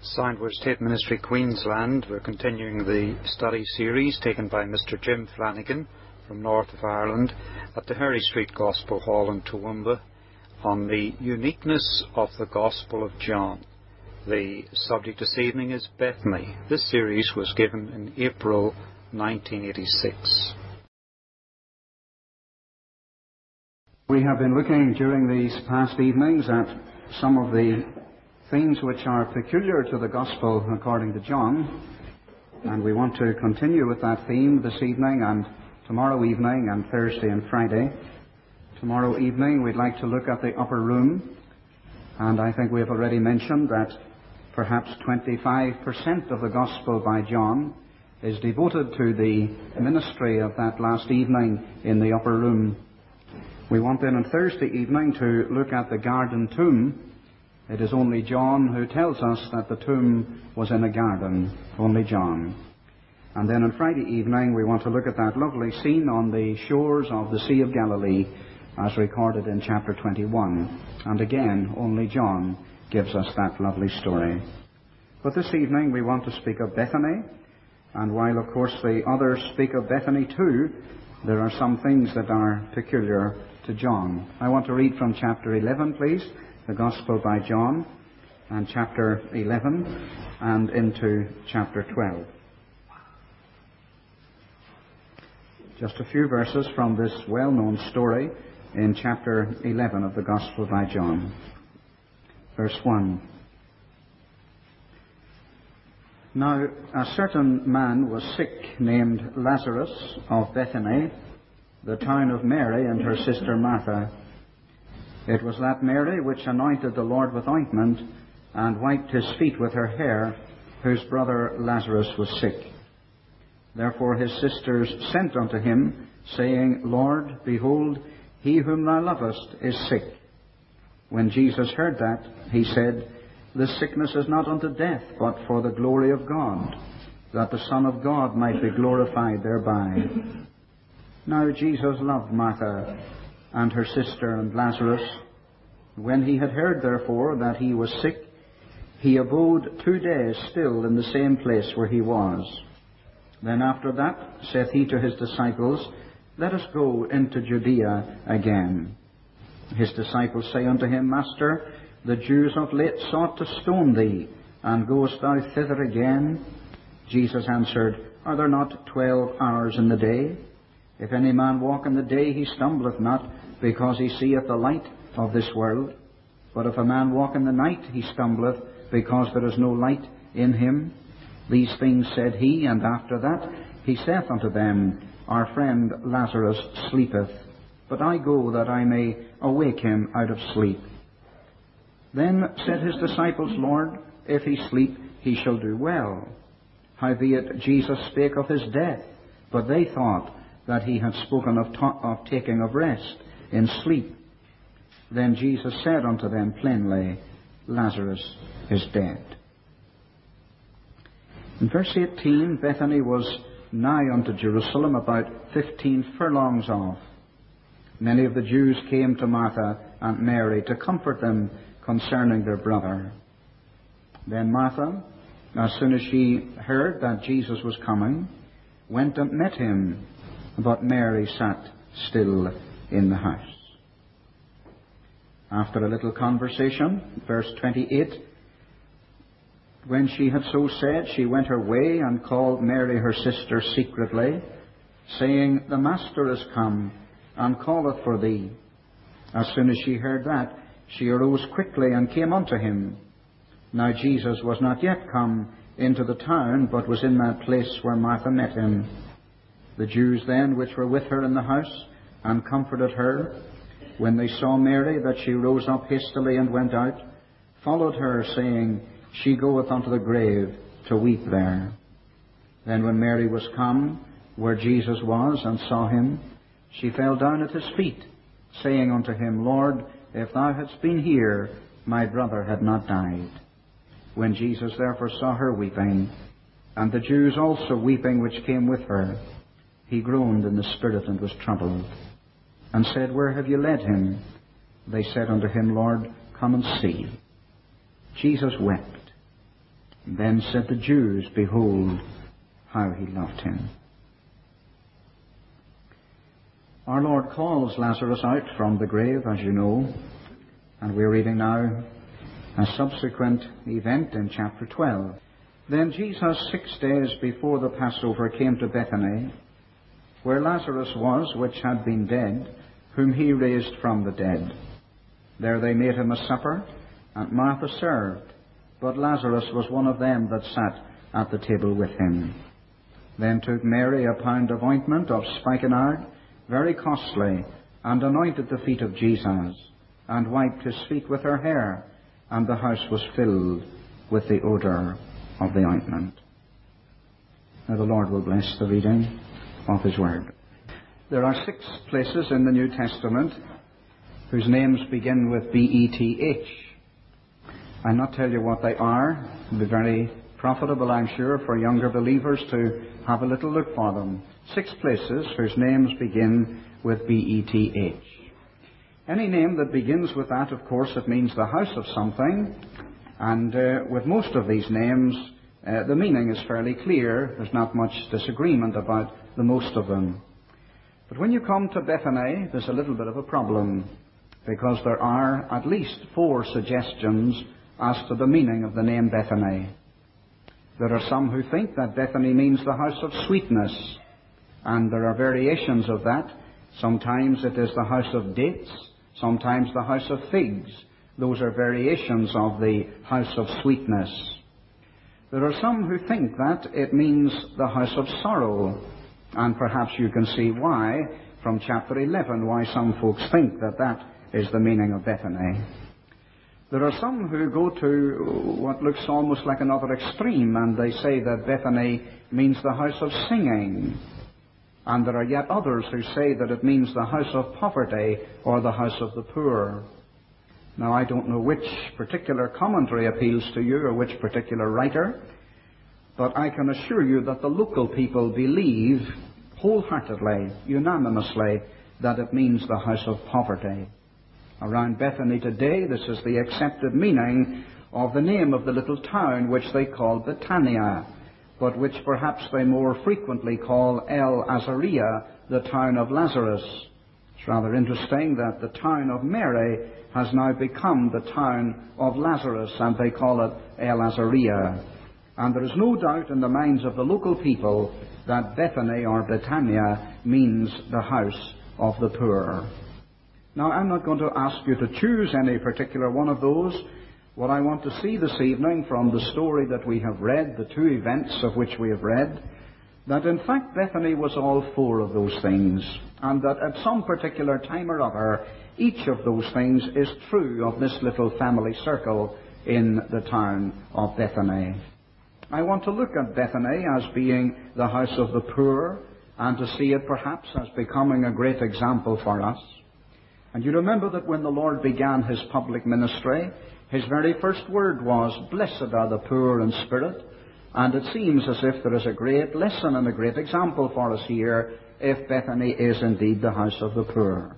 Soundward State Ministry, Queensland. We're continuing the study series taken by Mr. Jim Flanagan from north of Ireland at the Harry Street Gospel Hall in Toowoomba on the uniqueness of the Gospel of John. The subject this evening is Bethany. This series was given in April 1986. We have been looking during these past evenings at some of the things which are peculiar to the Gospel according to John, and we want to continue with that theme this evening and tomorrow evening and Thursday and Friday. Tomorrow evening we'd like to look at the upper room, and I think we have already mentioned that perhaps 25% of the Gospel by John is devoted to the ministry of that last evening in the upper room. We want then on Thursday evening to look at the garden tomb. It is only John who tells us that the tomb was in a garden, only John. And then on Friday evening we want to look at that lovely scene on the shores of the Sea of Galilee as recorded in chapter 21. And again, only John gives us that lovely story. But this evening we want to speak of Bethany, and while of course the others speak of Bethany too, there are some things that are peculiar to John. I want to read from chapter 11, please, the Gospel by John, and chapter 11 and into chapter 12. Just a few verses from this well-known story in chapter 11 of the Gospel by John. Verse 1. Now a certain man was sick named Lazarus of Bethany, the town of Mary and her sister Martha. It was that Mary which anointed the Lord with ointment and wiped his feet with her hair, whose brother Lazarus was sick. Therefore his sisters sent unto him, saying, Lord, behold, he whom thou lovest is sick. When Jesus heard that, he said, This sickness is not unto death, but for the glory of God, that the Son of God might be glorified thereby. Now Jesus loved Martha and her sister and Lazarus. When he had heard, therefore, that he was sick, he abode 2 days still in the same place where he was. Then after that saith he to his disciples, Let us go into Judea again. His disciples say unto him, Master, the Jews of late sought to stone thee, and goest thou thither again? Jesus answered, Are there not 12 hours in the day? If any man walk in the day, he stumbleth not, because he seeth the light of this world. But if a man walk in the night, he stumbleth, because there is no light in him. These things said he, and after that he saith unto them, Our friend Lazarus sleepeth, but I go that I may awake him out of sleep. Then said his disciples, Lord, if he sleep, he shall do well. Howbeit Jesus spake of his death, but they thought that he had spoken of taking of rest in sleep. Then Jesus said unto them plainly, Lazarus is dead. In verse 18, Bethany was nigh unto Jerusalem, about 15 furlongs off. Many of the Jews came to Martha and Mary to comfort them concerning their brother. Then Martha, as soon as she heard that Jesus was coming, went and met him, but Mary sat still in the house. After a little conversation, verse 28, when she had so said, she went her way and called Mary her sister secretly, saying, The Master is come, and calleth for thee. As soon as she heard that, she arose quickly and came unto him. Now Jesus was not yet come into the town, but was in that place where Martha met him. The Jews then, which were with her in the house, and comforted her, when they saw Mary, that she rose up hastily and went out, followed her, saying, She goeth unto the grave to weep there. Then when Mary was come where Jesus was, and saw him, she fell down at his feet, saying unto him, Lord, if thou hadst been here, my brother had not died. When Jesus therefore saw her weeping, and the Jews also weeping which came with her, he groaned in the spirit and was troubled, and said, Where have you led him? They said unto him, Lord, come and see. Jesus wept. Then said the Jews, Behold, how he loved him. Our Lord calls Lazarus out from the grave, as you know, and we're reading now a subsequent event in chapter 12. Then Jesus, 6 days before the Passover, came to Bethany, where Lazarus was, which had been dead, whom he raised from the dead. There they made him a supper, and Martha served, but Lazarus was one of them that sat at the table with him. Then took Mary a pound of ointment of spikenard, very costly, and anointed the feet of Jesus, and wiped his feet with her hair, and the house was filled with the odour of the ointment. Now the Lord will bless the reading of his word. There are 6 places in the New Testament whose names begin with B-E-T-H. I'll not tell you what they are. It will be very profitable, I'm sure, for younger believers to have a little look for them. 6 places whose names begin with B-E-T-H. Any name that begins with that, of course, it means the house of something. And with most of these names, the meaning is fairly clear. There's not much disagreement about the most of them. But when you come to Bethany, there's a little bit of a problem, because there are at least 4 suggestions as to the meaning of the name Bethany. There are some who think that Bethany means the house of sweetness, and there are variations of that. Sometimes it is the house of dates, sometimes the house of figs. Those are variations of the house of sweetness. There are some who think that it means the house of sorrow, and perhaps you can see why from chapter 11, why some folks think that that is the meaning of Bethany. There are some who go to what looks almost like another extreme, and they say that Bethany means the house of singing. And there are yet others who say that it means the house of poverty or the house of the poor. Now, I don't know which particular commentary appeals to you or which particular writer, but I can assure you that the local people believe wholeheartedly, unanimously, that it means the house of poverty. Around Bethany today, this is the accepted meaning of the name of the little town which they call Betania, but which perhaps they more frequently call El Azariah, the town of Lazarus. It's rather interesting that the town of Mary has now become the town of Lazarus, and they call it El Azariah. And there is no doubt in the minds of the local people that Bethany or Betania means the house of the poor. Now, I'm not going to ask you to choose any particular one of those. What I want to see this evening from the story that we have read, the 2 events of which we have read, that in fact Bethany was all 4 of those things, and that at some particular time or other, each of those things is true of this little family circle in the town of Bethany. I want to look at Bethany as being the house of the poor, and to see it perhaps as becoming a great example for us. And you remember that when the Lord began his public ministry, his very first word was, Blessed are the poor in spirit. And it seems as if there is a great lesson and a great example for us here, if Bethany is indeed the house of the poor.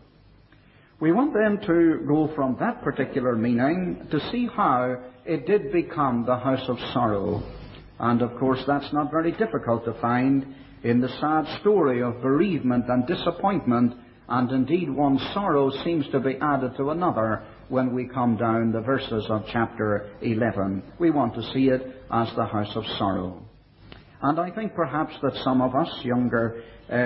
We want then to go from that particular meaning to see how it did become the house of sorrow. And of course that's not very difficult to find in the sad story of bereavement and disappointment, and indeed one sorrow seems to be added to another when we come down the verses of chapter 11. We want to see it as the house of sorrow. And I think perhaps that some of us, younger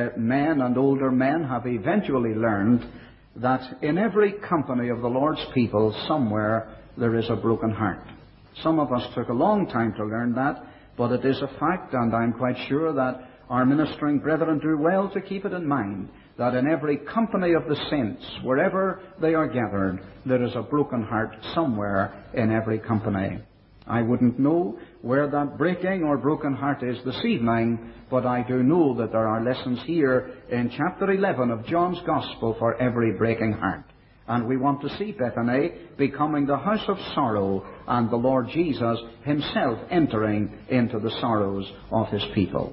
men and older men, have eventually learned that in every company of the Lord's people, somewhere there is a broken heart. Some of us took a long time to learn that, but it is a fact, and I'm quite sure that our ministering brethren do well to keep it in mind, that in every company of the saints, wherever they are gathered, there is a broken heart somewhere in every company. I wouldn't know where that breaking or broken heart is this evening, but I do know that there are lessons here in chapter 11 of John's Gospel for every breaking heart. And we want to see Bethany becoming the house of sorrow, and the Lord Jesus himself entering into the sorrows of his people.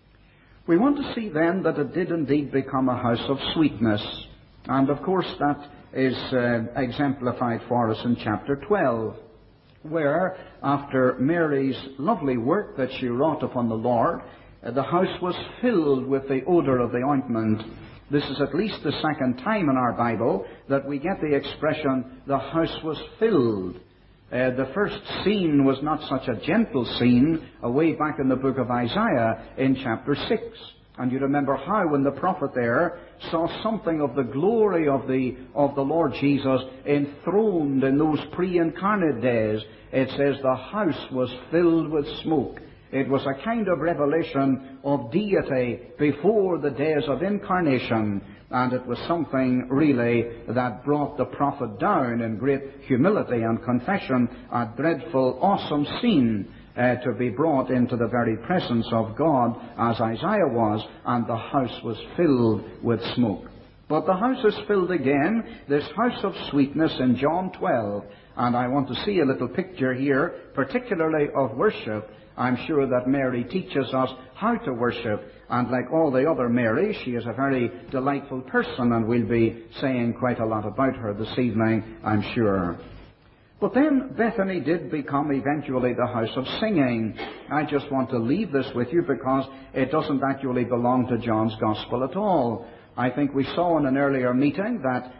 We want to see then that it did indeed become a house of sweetness. And of course that is exemplified for us in chapter 12. where, after Mary's lovely work that she wrought upon the Lord, the house was filled with the odour of the ointment. This is at least the second time in our Bible that we get the expression, the house was filled. The first scene was not such a gentle scene, way back in the book of Isaiah in chapter 6. And you remember how when the prophet there saw something of the glory of the Lord Jesus enthroned in those pre-incarnate days, it says the house was filled with smoke. It was a kind of revelation of deity before the days of incarnation, and it was something really that brought the prophet down in great humility and confession, a dreadful, awesome scene to be brought into the very presence of God, as Isaiah was, and the house was filled with smoke. But the house is filled again, this house of sweetness in John 12, and I want to see a little picture here, particularly of worship. I'm sure that Mary teaches us how to worship, and like all the other Marys, she is a very delightful person, and we'll be saying quite a lot about her this evening, I'm sure. But then Bethany did become eventually the house of singing. I just want to leave this with you because it doesn't actually belong to John's Gospel at all. I think we saw in an earlier meeting that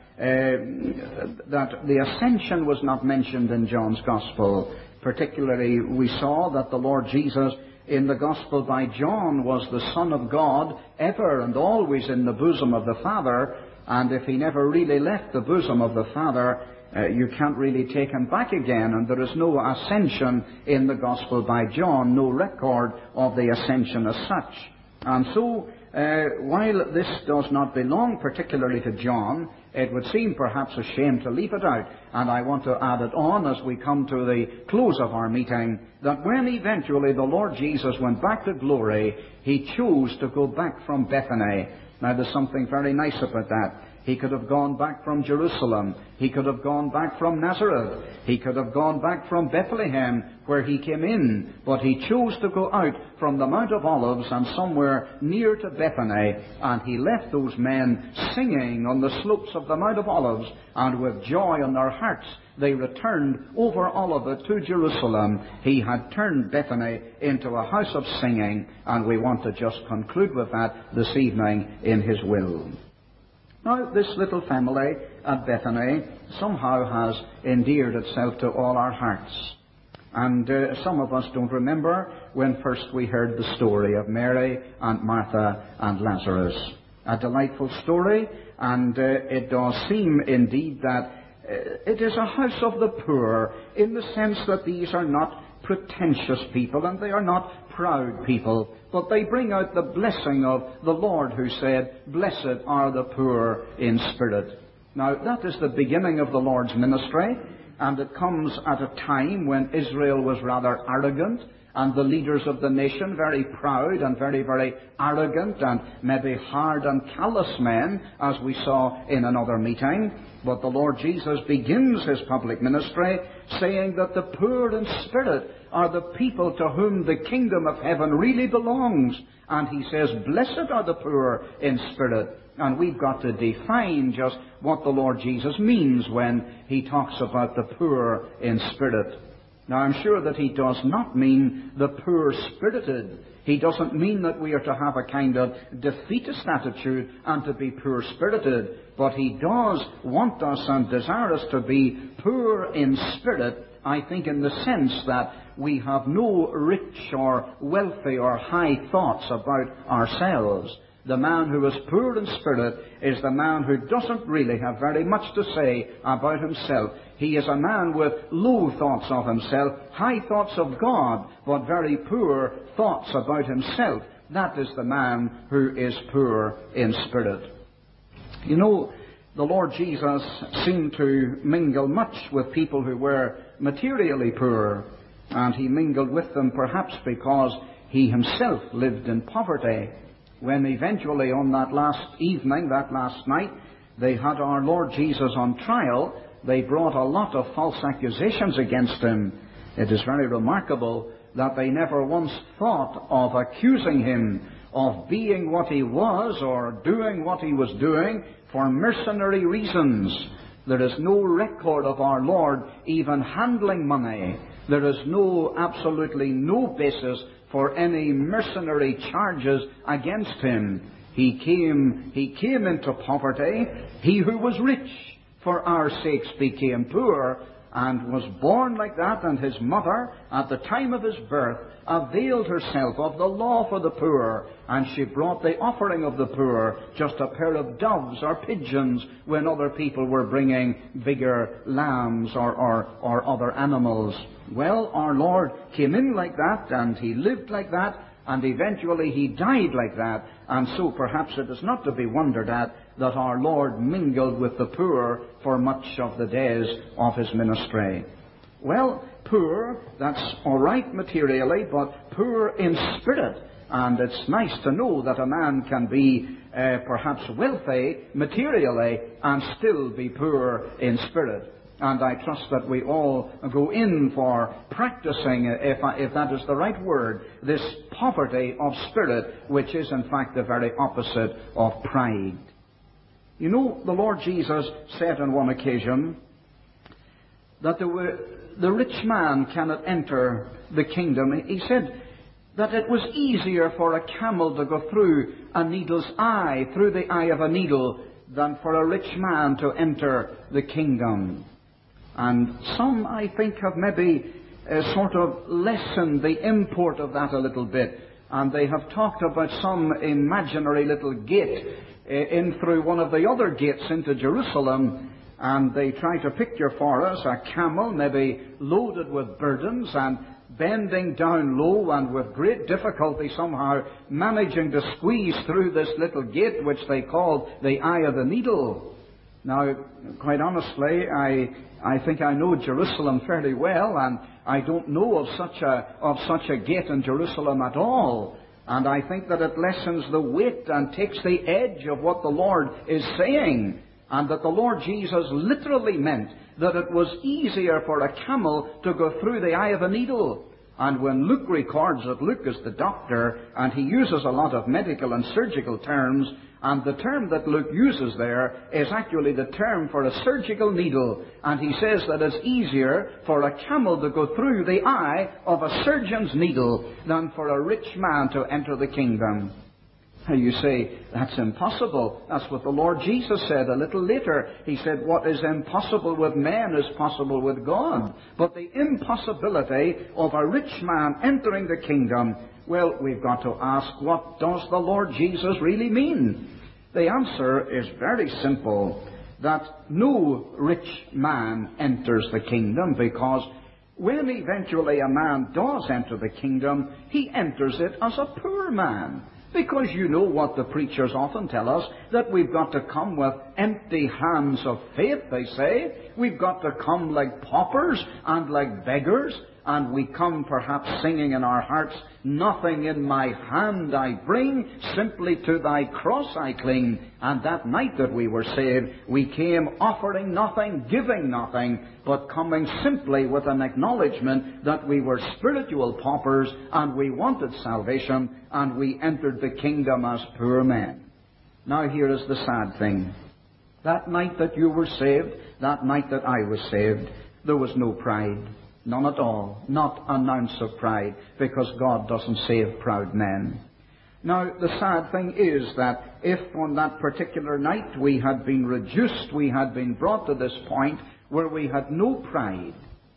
the ascension was not mentioned in John's Gospel. Particularly, we saw that the Lord Jesus in the Gospel by John was the Son of God, ever and always in the bosom of the Father, and if he never really left the bosom of the Father, you can't really take him back again, and there is no ascension in the Gospel by John, no record of the ascension as such. And so, while this does not belong particularly to John, it would seem perhaps a shame to leave it out, and I want to add it on as we come to the close of our meeting, that when eventually the Lord Jesus went back to glory, he chose to go back from Bethany. Now there's something very nice about that. He could have gone back from Jerusalem. He could have gone back from Nazareth. He could have gone back from Bethlehem, where he came in. But he chose to go out from the Mount of Olives and somewhere near to Bethany. And he left those men singing on the slopes of the Mount of Olives. And with joy in their hearts, they returned over Olivet to Jerusalem. He had turned Bethany into a house of singing. And we want to just conclude with that this evening in his will. Now, this little family at Bethany somehow has endeared itself to all our hearts. And some of us don't remember when first we heard the story of Mary and Martha and Lazarus. A delightful story, and it does seem indeed that it is a house of the poor, in the sense that these are not pretentious people and they are not proud people, but they bring out the blessing of the Lord, who said, "Blessed are the poor in spirit." Now, that is the beginning of the Lord's ministry, and it comes at a time when Israel was rather arrogant, and the leaders of the nation very proud and very, very arrogant, and maybe hard and callous men, as we saw in another meeting. But the Lord Jesus begins his public ministry saying that the poor in spirit are the people to whom the kingdom of heaven really belongs. And he says, "Blessed are the poor in spirit." And we've got to define just what the Lord Jesus means when he talks about the poor in spirit. Now, I'm sure that he does not mean the poor-spirited. He doesn't mean that we are to have a kind of defeatist attitude and to be poor-spirited. But he does want us and desire us to be poor in spirit, I think, in the sense that we have no rich or wealthy or high thoughts about ourselves. The man who is poor in spirit is the man who doesn't really have very much to say about himself. He is a man with low thoughts of himself, high thoughts of God, but very poor thoughts about himself. That is the man who is poor in spirit. You know, the Lord Jesus seemed to mingle much with people who were materially poor, and he mingled with them perhaps because he himself lived in poverty. When eventually on that last evening, that last night, they had our Lord Jesus on trial, they brought a lot of false accusations against him. It is very remarkable that they never once thought of accusing him of being what he was or doing what he was doing for mercenary reasons. There is no record of our Lord even handling money. There is absolutely no basis for any mercenary charges against him. He came into poverty. He who was rich for our sakes became poor, and was born like that, and his mother, at the time of his birth, availed herself of the law for the poor, and she brought the offering of the poor, just a pair of doves or pigeons, when other people were bringing bigger lambs or other animals. Well, our Lord came in like that, and he lived like that, and eventually he died like that, and so perhaps it is not to be wondered at that our Lord mingled with the poor for much of the days of his ministry. Well, poor, that's all right materially, but poor in spirit. And it's nice to know that a man can be perhaps wealthy materially and still be poor in spirit. And I trust that we all go in for practicing, if that is the right word, this poverty of spirit, which is in fact the very opposite of pride. You know, the Lord Jesus said on one occasion that the rich man cannot enter the kingdom. He said that it was easier for a camel to go through a needle's eye, through the eye of a needle, than for a rich man to enter the kingdom. And some, I think, have maybe sort of lessened the import of that a little bit. And they have talked about some imaginary little gate in through one of the other gates into Jerusalem. And they try to picture for us a camel maybe loaded with burdens and bending down low and with great difficulty somehow managing to squeeze through this little gate which they called the eye of the needle. Now, quite honestly, I think I know Jerusalem fairly well, and I don't know of such a gate in Jerusalem at all. And I think that it lessens the weight and takes the edge of what the Lord is saying, and that the Lord Jesus literally meant that it was easier for a camel to go through the eye of a needle. And when Luke records that Luke is the doctor, and he uses a lot of medical and surgical terms, and the term that Luke uses there is actually the term for a surgical needle. And he says that it's easier for a camel to go through the eye of a surgeon's needle than for a rich man to enter the kingdom. You say, that's impossible. That's what the Lord Jesus said a little later. He said, what is impossible with men is possible with God. But the impossibility of a rich man entering the kingdom, well, we've got to ask, what does the Lord Jesus really mean? The answer is very simple, that no rich man enters the kingdom, because when eventually a man does enter the kingdom, he enters it as a poor man. Because you know what the preachers often tell us, that we've got to come with empty hands of faith, they say. We've got to come like paupers and like beggars, and we come perhaps singing in our hearts, nothing in my hand I bring, simply to thy cross I cling. And that night that we were saved, we came offering nothing, giving nothing, but coming simply with an acknowledgement that we were spiritual paupers and we wanted salvation, and we entered the kingdom as poor men. Now here is the sad thing. That night that you were saved, that night that I was saved, there was no pride. None at all. Not an ounce of pride, because God doesn't save proud men. Now, the sad thing is that if on that particular night we had been reduced, we had been brought to this point where we had no pride,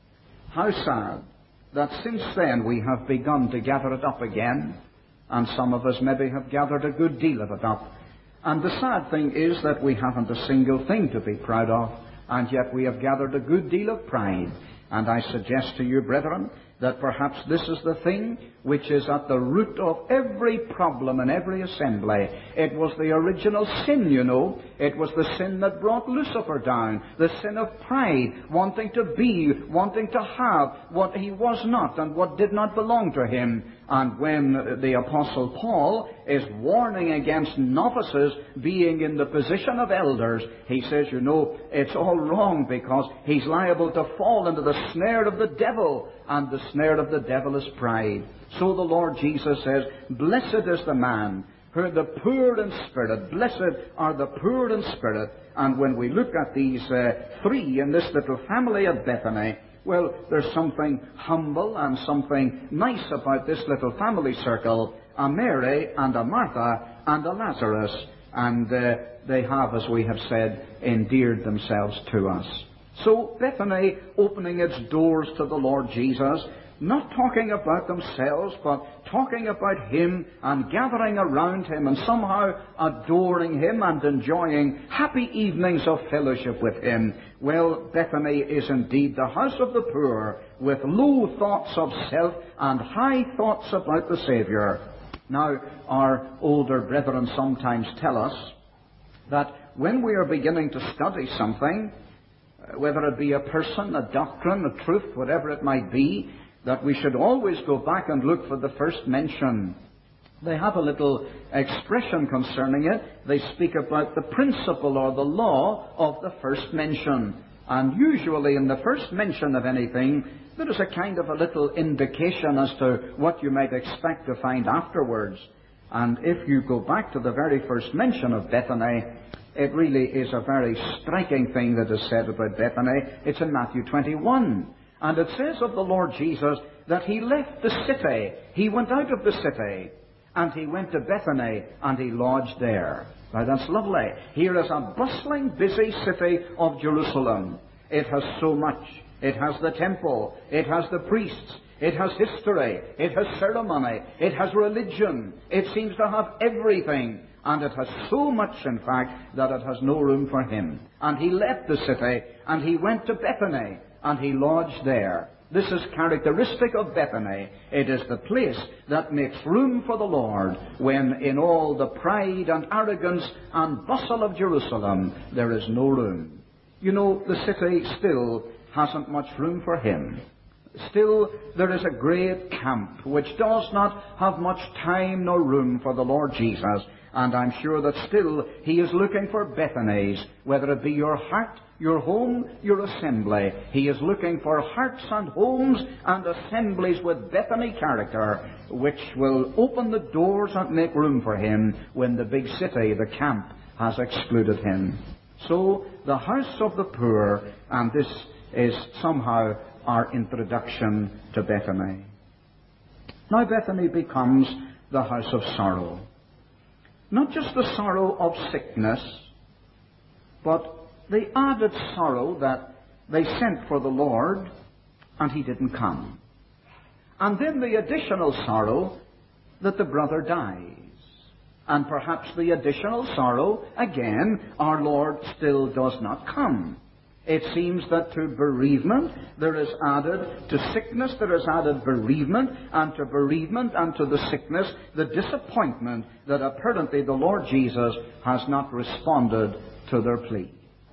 how sad that since then we have begun to gather it up again, and some of us maybe have gathered a good deal of it up. And the sad thing is that we haven't a single thing to be proud of, and yet we have gathered a good deal of pride. And I suggest to you, brethren, that perhaps this is the thing which is at the root of every problem in every assembly. It was the original sin, you know. It was the sin that brought Lucifer down. The sin of pride, wanting to be, wanting to have what he was not and what did not belong to him. And when the Apostle Paul is warning against novices being in the position of elders, he says, you know, it's all wrong, because he's liable to fall into the snare of the devil, and the snare of the devil is pride. So the Lord Jesus says, blessed is the man who are the poor in spirit. Blessed are the poor in spirit. And when we look at these three in this little family of Bethany, well, there's something humble and something nice about this little family circle. A Mary and a Martha and a Lazarus. And they have, as we have said, endeared themselves to us. So Bethany opening its doors to the Lord Jesus, not talking about themselves, but talking about Him and gathering around Him and somehow adoring Him and enjoying happy evenings of fellowship with Him. Well, Bethany is indeed the house of the poor, with low thoughts of self and high thoughts about the Saviour. Now, our older brethren sometimes tell us that when we are beginning to study something, whether it be a person, a doctrine, a truth, whatever it might be, that we should always go back and look for the first mention. They have a little expression concerning it. They speak about the principle or the law of the first mention. And usually in the first mention of anything, there is a kind of a little indication as to what you might expect to find afterwards. And if you go back to the very first mention of Bethany, it really is a very striking thing that is said about Bethany. It's in Matthew 21. And it says of the Lord Jesus that He left the city. He went out of the city and He went to Bethany and He lodged there. Now that's lovely. Here is a bustling, busy city of Jerusalem. It has so much. It has the temple. It has the priests. It has history. It has ceremony. It has religion. It seems to have everything. And it has so much, in fact, that it has no room for Him. And He left the city and He went to Bethany and He lodged there. This is characteristic of Bethany. It is the place that makes room for the Lord when in all the pride and arrogance and bustle of Jerusalem there is no room. You know, the city still hasn't much room for Him. Still, there is a great camp which does not have much time nor room for the Lord Jesus. And I'm sure that still He is looking for Bethanies, whether it be your heart, your home, your assembly. He is looking for hearts and homes and assemblies with Bethany character, which will open the doors and make room for Him when the big city, the camp, has excluded Him. So, the house of the poor, and this is somehow our introduction to Bethany. Now Bethany becomes the house of sorrow. Not just the sorrow of sickness, but the added sorrow that they sent for the Lord and He didn't come. And then the additional sorrow that the brother dies. And perhaps the additional sorrow, again, our Lord still does not come. It seems that to bereavement there is added, to sickness there is added bereavement, and to bereavement and to the sickness the disappointment that apparently the Lord Jesus has not responded to their plea.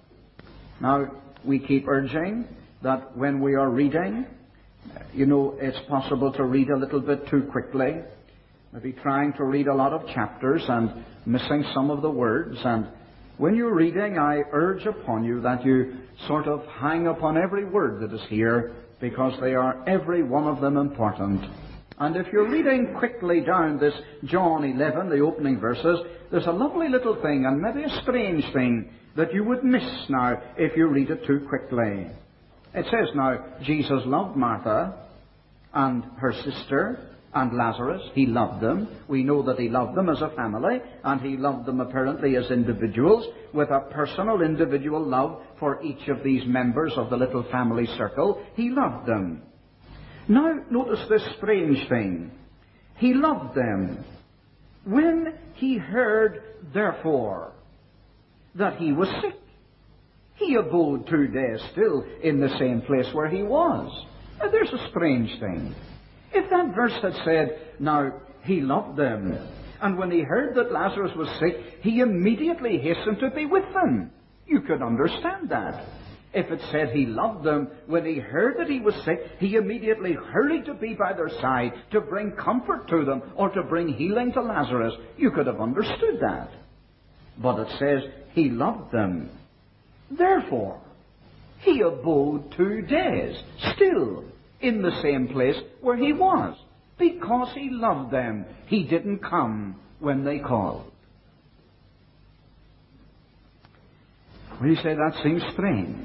Now, we keep urging that when we are reading, you know, it's possible to read a little bit too quickly, maybe trying to read a lot of chapters and missing some of the words. And when you're reading, I urge upon you that you sort of hang upon every word that is here, because they are every one of them important. And if you're reading quickly down this John 11, the opening verses, there's a lovely little thing, and maybe a strange thing, that you would miss now if you read it too quickly. It says now, Jesus loved Martha and her sister and Lazarus. He loved them. We know that He loved them as a family, and He loved them apparently as individuals, with a personal individual love for each of these members of the little family circle. He loved them. Now, notice this strange thing. He loved them when He heard, therefore, that He was sick. He abode 2 days still in the same place where He was. Now, there's a strange thing. If that verse had said, now, He loved them, and when He heard that Lazarus was sick, He immediately hastened to be with them, you could understand that. If it said He loved them, when He heard that he was sick, He immediately hurried to be by their side to bring comfort to them or to bring healing to Lazarus, you could have understood that. But it says He loved them. Therefore, He abode 2 days still in the same place where He was. Because He loved them, He didn't come when they called. We say that seems strange.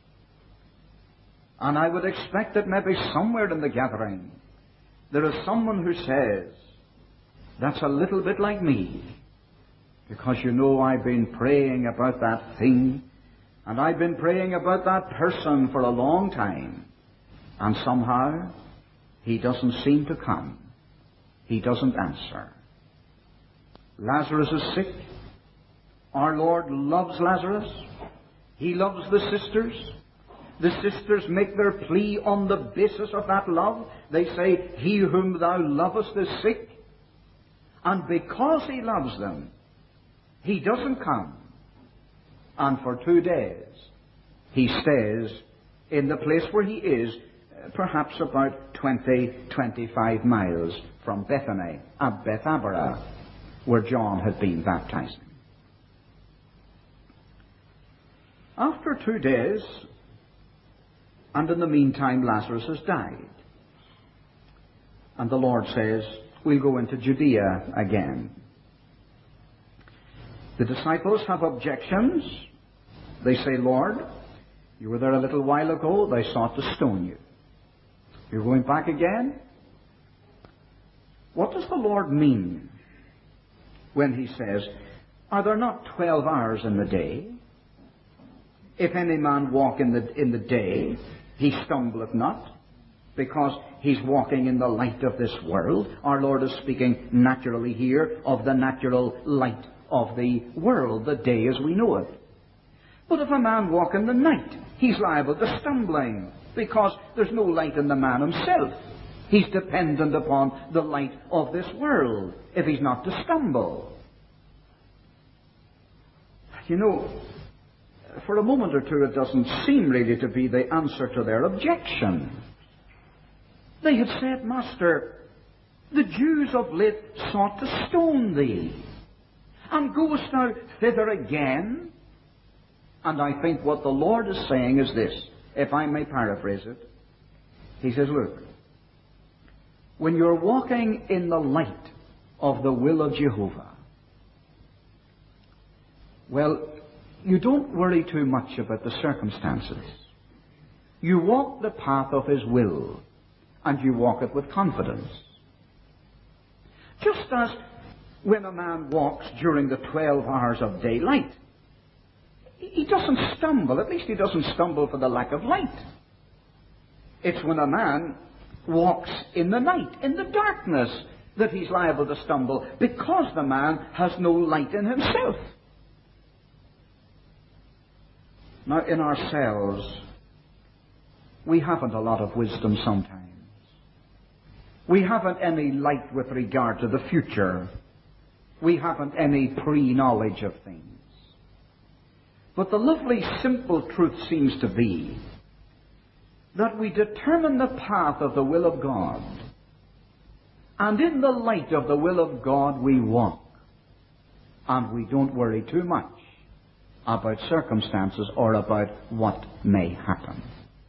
And I would expect that maybe somewhere in the gathering there is someone who says, that's a little bit like me. Because you know I've been praying about that thing, and I've been praying about that person for a long time, and somehow he doesn't seem to come. He doesn't answer. Lazarus is sick. Our Lord loves Lazarus. He loves the sisters. The sisters make their plea on the basis of that love. They say, he whom thou lovest is sick. And because he loves them, he doesn't come. And for 2 days, he stays in the place where he is, perhaps about 25 miles from Bethany, at Bethabara, where John had been baptizing. After 2 days, and in the meantime Lazarus has died, and the Lord says, we'll go into Judea again. The disciples have objections. They say, Lord, you were there a little while ago, they sought to stone you. You're going back again? What does the Lord mean when he says, are there not 12 hours in the day? If any man walk in the day, he stumbleth not, because he's walking in the light of this world. Our Lord is speaking naturally here of the natural light of the world, the day as we know it. But if a man walk in the night, he's liable to stumbling, because there's no light in the man himself. He's dependent upon the light of this world, if he's not to stumble. You know, for a moment or two it doesn't seem really to be the answer to their objection. They had said, Master, the Jews of late sought to stone thee, and goest thou thither again? And I think what the Lord is saying is this, if I may paraphrase it. He says, look, when you're walking in the light of the will of Jehovah, well, you don't worry too much about the circumstances. You walk the path of His will, and you walk it with confidence. Just as when a man walks during the 12 hours of daylight, he doesn't stumble. At least he doesn't stumble for the lack of light. It's when a man walks in the night, in the darkness, that he's liable to stumble, because the man has no light in himself. Now, in ourselves, we haven't a lot of wisdom sometimes. We haven't any light with regard to the future. We haven't any pre-knowledge of things. But the lovely, simple truth seems to be that we determine the path of the will of God, and in the light of the will of God we walk, and we don't worry too much about circumstances or about what may happen.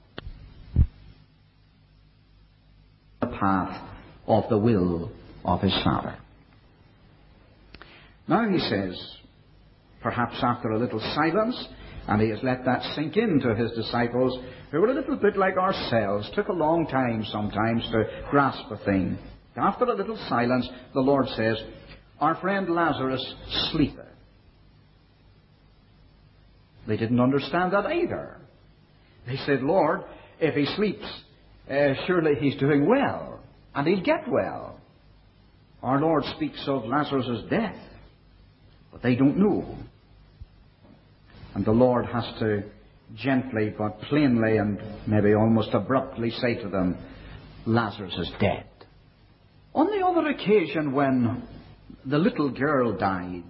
The path of the will of His Father. Now he says, perhaps after a little silence, and He has let that sink into His disciples, who were a little bit like ourselves, took a long time sometimes to grasp a thing. After a little silence, the Lord says, our friend Lazarus sleepeth. They didn't understand that either. They said, Lord, if he sleeps, surely he's doing well, and he'll get well. Our Lord speaks of Lazarus' death, but they don't know. And the Lord has to gently but plainly and maybe almost abruptly say to them, Lazarus is dead. On the other occasion when the little girl died,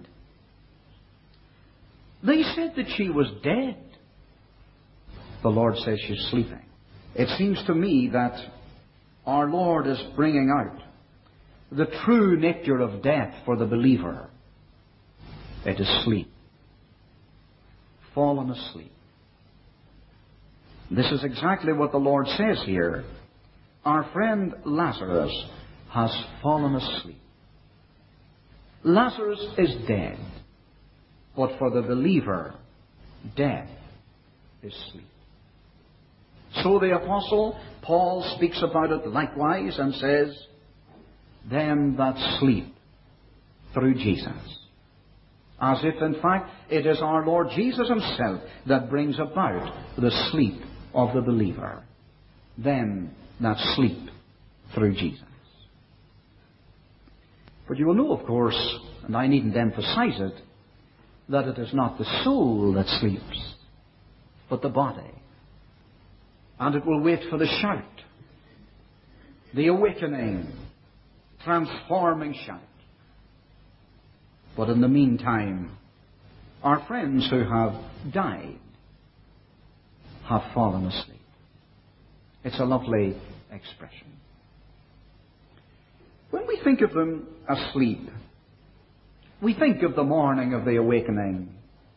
they said that she was dead. The Lord says she's sleeping. It seems to me that our Lord is bringing out the true nature of death for the believer. It is sleep. Fallen asleep. This is exactly what the Lord says here. Our friend Lazarus has fallen asleep. Lazarus is dead. But for the believer, death is sleep. So the Apostle Paul speaks about it likewise and says, them that sleep through Jesus. As if, in fact, it is our Lord Jesus himself that brings about the sleep of the believer. Them that sleep through Jesus. But you will know, of course, and I needn't emphasize it, that it is not the soul that sleeps, but the body. And it will wait for the shout, the awakening, transforming shout. But in the meantime, our friends who have died have fallen asleep. It's a lovely expression. When we think of them asleep, we think of the morning of the awakening.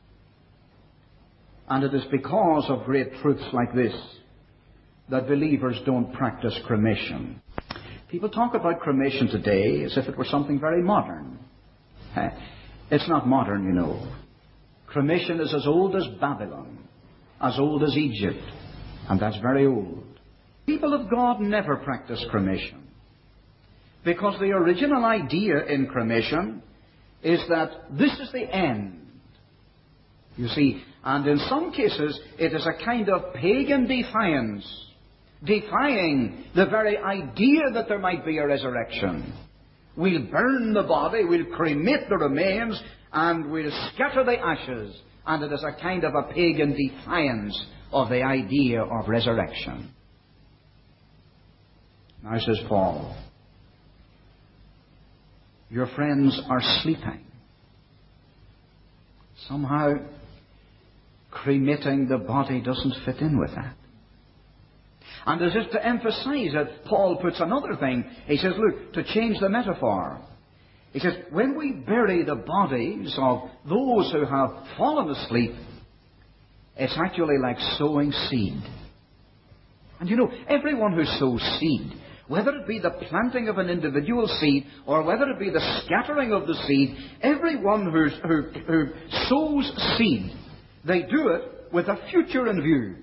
And it is because of great truths like this that believers don't practice cremation. People talk about cremation today as if it were something very modern. It's not modern, you know. Cremation is as old as Babylon, as old as Egypt, and that's very old. People of God never practice cremation, because the original idea in cremation is that this is the end. You see, and in some cases it is a kind of pagan defiance, defying the very idea that there might be a resurrection. We'll burn the body, we'll cremate the remains, and we'll scatter the ashes. And it is a kind of a pagan defiance of the idea of resurrection. Now, says Paul, your friends are sleeping. Somehow, cremating the body doesn't fit in with that. And as if to emphasize it, Paul puts another thing. He says, look, to change the metaphor. He says, when we bury the bodies of those who have fallen asleep, it's actually like sowing seed. And you know, everyone who sows seed, whether it be the planting of an individual seed or whether it be the scattering of the seed, everyone who sows seed, they do it with a future in view.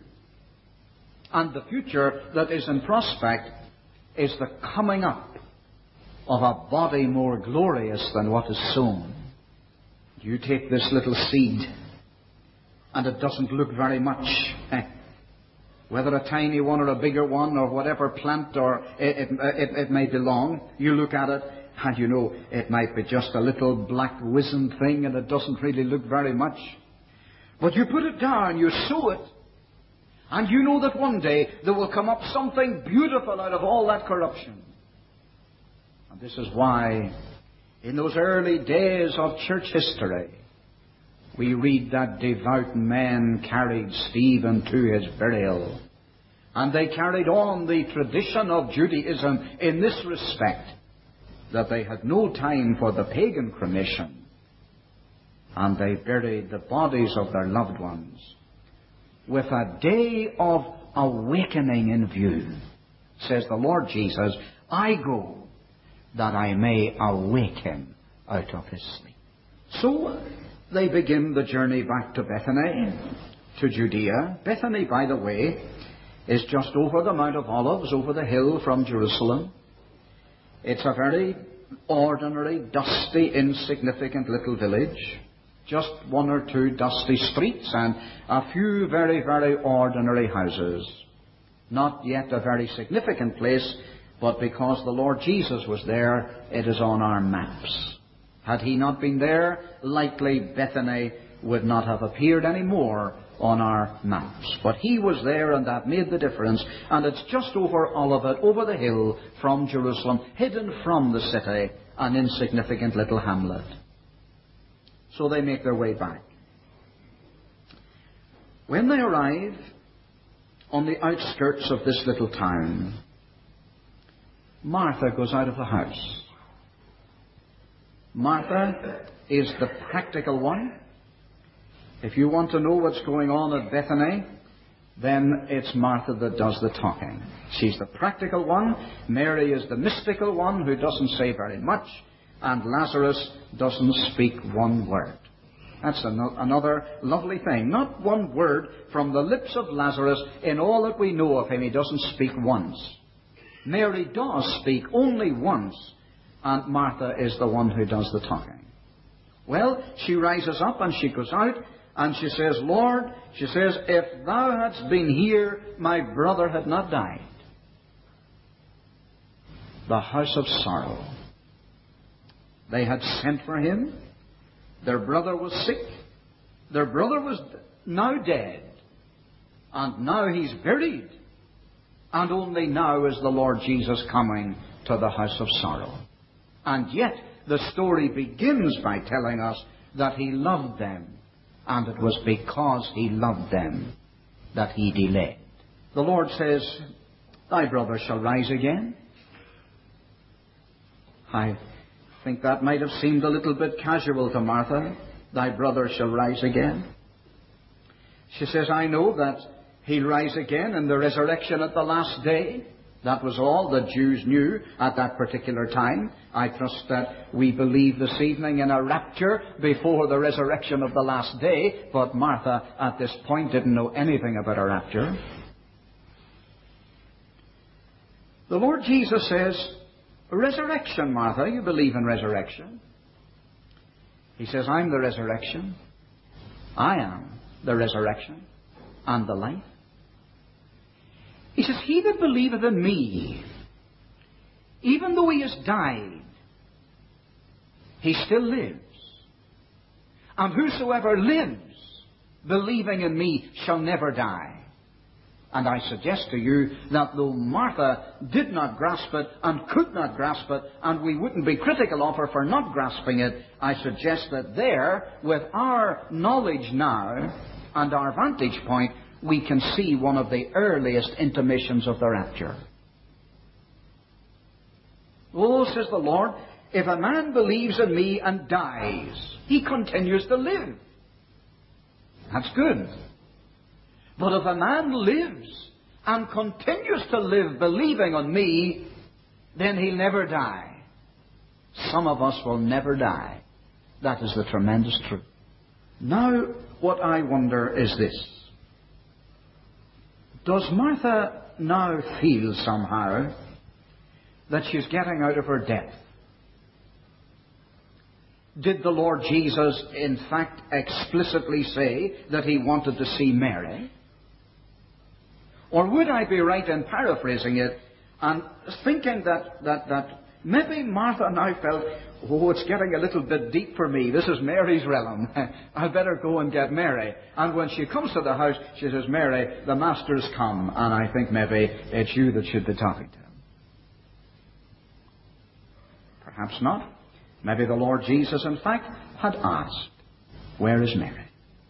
And the future that is in prospect is the coming up of a body more glorious than what is sown. You take this little seed, and it doesn't look very much. Whether a tiny one or a bigger one or whatever plant or it may belong, you look at it, and you know it might be just a little black wizened thing, and it doesn't really look very much. But you put it down, you sow it, and you know that one day there will come up something beautiful out of all that corruption. And this is why, in those early days of church history, we read that devout men carried Stephen to his burial. And they carried on the tradition of Judaism in this respect, that they had no time for the pagan cremation, and they buried the bodies of their loved ones with a day of awakening in view. Says the Lord Jesus, I go that I may awake him out of his sleep. So they begin the journey back to Bethany, to Judea. Bethany, by the way, is just over the Mount of Olives, over the hill from Jerusalem. It's a very ordinary, dusty, insignificant little village. Just one or two dusty streets and a few very, very ordinary houses. Not yet a very significant place, but because the Lord Jesus was there, it is on our maps. Had he not been there, likely Bethany would not have appeared any more on our maps. But he was there, and that made the difference. And it's just over Olivet, over the hill from Jerusalem, hidden from the city, an insignificant little hamlet. So they make their way back. When they arrive on the outskirts of this little town, Martha goes out of the house. Martha is the practical one. If you want to know what's going on at Bethany, then it's Martha that does the talking. She's the practical one. Mary is the mystical one who doesn't say very much. and Lazarus doesn't speak one word. That's another lovely thing. Not one word from the lips of Lazarus. In all that we know of him, he doesn't speak once. Mary does speak only once, and Martha is the one who does the talking. Well, she rises up and she goes out, and she says, Lord, she says, if thou hadst been here, my brother had not died. The house of sorrow. They had sent for him. Their brother was sick. Their brother was now dead. And now he's buried. And only now is the Lord Jesus coming to the house of sorrow. And yet the story begins by telling us that he loved them. And it was because he loved them that he delayed. The Lord says, thy brother shall rise again. I think that might have seemed a little bit casual to Martha. Thy brother shall rise again. She says, I know that he'll rise again in the resurrection at the last day. That was all the Jews knew at that particular time. I trust that we believe this evening in a rapture before the resurrection of the last day. But Martha at this point didn't know anything about a rapture. The Lord Jesus says, resurrection, Martha, you believe in resurrection. He says, I'm the resurrection. I am the resurrection and the life. He says, he that believeth in me, even though he has died, he still lives. And whosoever lives, believing in me, shall never die. And I suggest to you that though Martha did not grasp it and could not grasp it, and we wouldn't be critical of her for not grasping it, I suggest that there, with our knowledge now and our vantage point, we can see one of the earliest intimations of the rapture. Oh, says the Lord, if a man believes in me and dies, he continues to live. That's good. But if a man lives and continues to live believing on me, then he'll never die. Some of us will never die. That is the tremendous truth. Now, what I wonder is this. Does Martha now feel somehow that she's getting out of her depth? Did the Lord Jesus, in fact, explicitly say that he wanted to see Mary? Or would I be right in paraphrasing it and thinking that maybe Martha now felt, oh, it's getting a little bit deep for me. This is Mary's realm. I'd better go and get Mary. And when she comes to the house, she says, Mary, the Master's come, and I think maybe it's you that should be talking to him. Perhaps not. Maybe the Lord Jesus, in fact, had asked, where is Mary?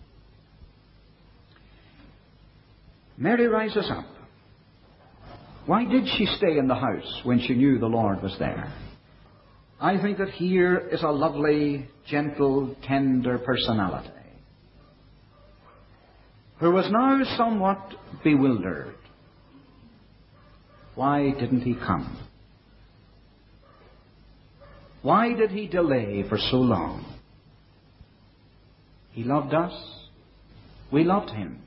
Mary rises up. Why did she stay in the house when she knew the Lord was there? I think that here is a lovely, gentle, tender personality who was now somewhat bewildered. Why didn't he come? Why did he delay for so long? He loved us. We loved him.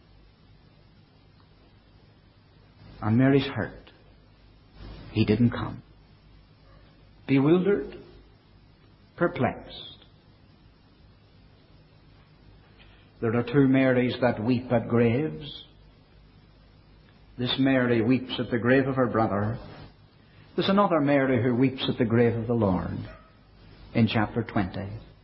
And Mary's hurt. He didn't come. Bewildered, perplexed. There are two Marys that weep at graves. This Mary weeps at the grave of her brother. There's another Mary who weeps at the grave of the Lord in chapter 20.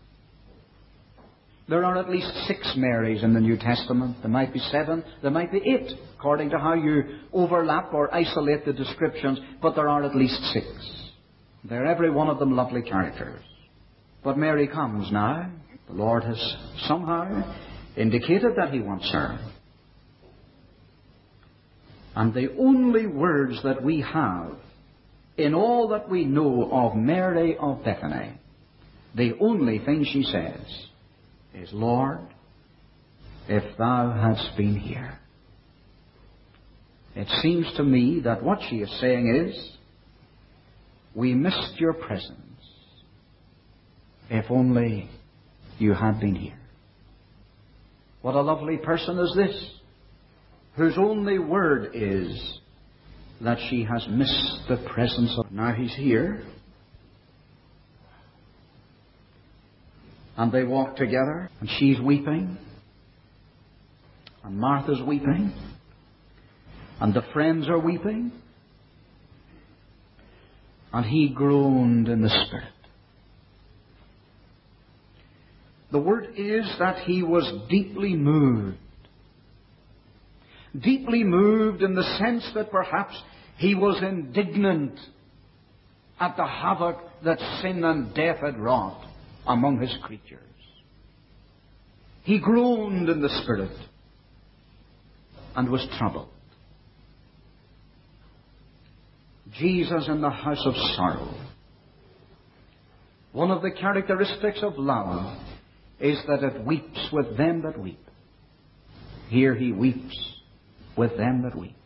There are at least 6 Marys in the New Testament. There might be 7, there might be 8, according to how you overlap or isolate the descriptions, but there are at least 6. They're every one of them lovely characters. But Mary comes now. The Lord has somehow indicated that he wants her. And the only words that we have in all that we know of Mary of Bethany, the only thing she says is, Lord, if thou hadst been here. It seems to me that what she is saying is, we missed your presence. If only you had been here. What a lovely person is this, whose only word is that she has missed the presence of... Now he's here. And they walk together, and she's weeping, and Martha's weeping, and the friends are weeping, and he groaned in the Spirit. The word is that he was deeply moved. Deeply moved in the sense that perhaps he was indignant at the havoc that sin and death had wrought among his creatures. He groaned in the Spirit and was troubled. Jesus in the house of sorrow. One of the characteristics of love is that it weeps with them that weep. Here he weeps with them that weep.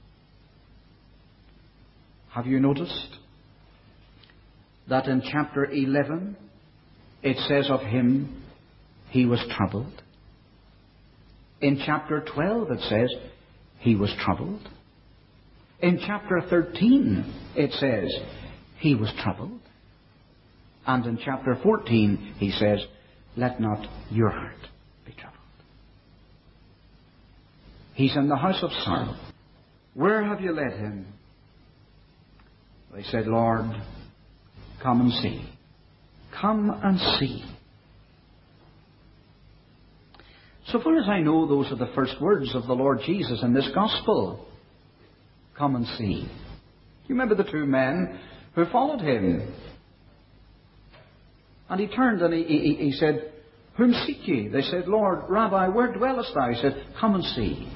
Have you noticed that in chapter 11 it says of him, he was troubled? In chapter 12 it says, he was troubled. In chapter 13 it says, he was troubled. And in chapter 14 he says, let not your heart be troubled. He's in the house of sorrow. Where have you led him? They said, Lord, come and see. Come and see. So far as I know, those are the first words of the Lord Jesus in this gospel. Come and see. You remember the two men who followed him? And he turned and he said, whom seek ye? They said, Lord, Rabbi, where dwellest thou? He said, come and see.